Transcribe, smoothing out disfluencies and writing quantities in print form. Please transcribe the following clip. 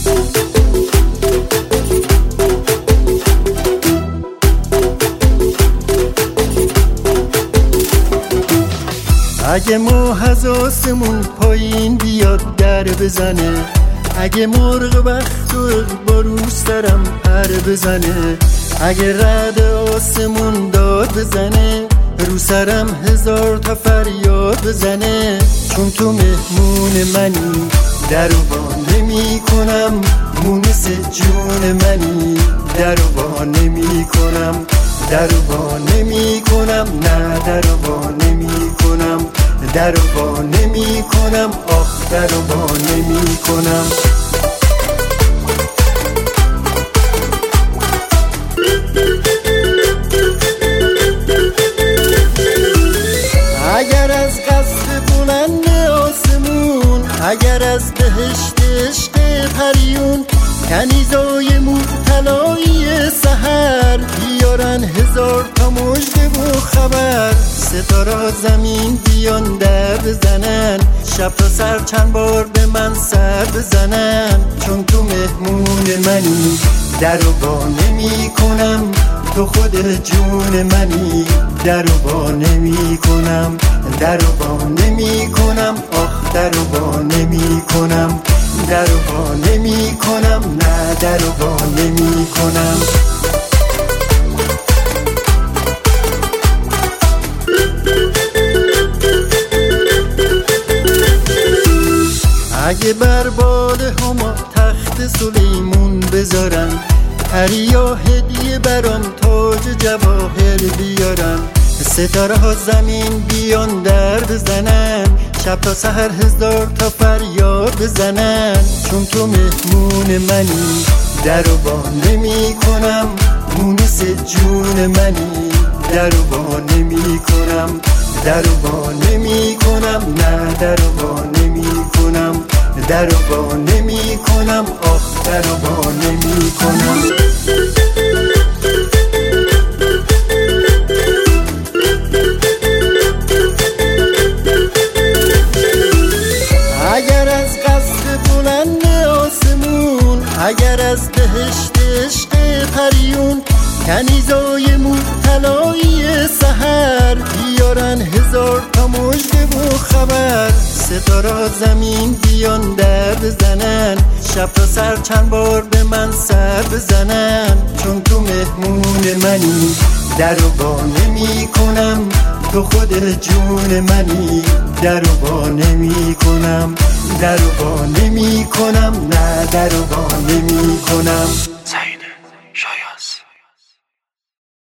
اگه ماه از آسمون پایین بیاد در بزنه، اگه مرغ بخت و اقبارو سرم پر بزنه، اگه رعد آسمون داد بزنه، رو سرم هزار تا فریاد بزنه، چون تو مهمون منی درو با نمی کنم، مونس جون منی درو با نمی کنم، درو با نمی کنم، نه درو با نمی کنم، درو با نمی کنم، آخ درو با نمی کنم. اگر از قصد بلند آسمون، اگر از بهشت عشق پریون، کنیزای مبتلای سحر بیارن هزار تا مژده و خبر، ستاره زمین بیان در بزنن، شب تا سر چند بار به من سر بزنن، چون تو مهمون منی درو با نمی کنم، تو خود جون منی درو با نمی کنم، درو با نمی کنم، آخ درو با نمی کنم، درو با نمی کنم، نه درو با نمی کنم. اگه بر باده هما تخت سلیمون بذارن، پریا هدیه برام تاج جواهر بیارن، ستاره ها زمین بیان در بزنن، شب تا سحر هزار تا فریاد بزنن، چون تو مهمون منی درو با نمی کنم، مونس جون منی درو با نمی کنم، درو با نمی کنم، نه درو با نمی کنم، درو با نمی کنم، آخ درو با نمی کنم. اگر از قصد بلند آسمون، اگر از بهشت عشق پریون، کنیزای مبتلای سحر بیارن هزار تا مژده و خبر، ستاره زمین بیان در بزنن، شب تا سر چند بار به من سر بزنن، چون تو مهمون منی درو با نمی کنم، تو خود جون منی درو با نمی کنم، درو با نمی کنم، نه درو با نمی کنم. زین شایاز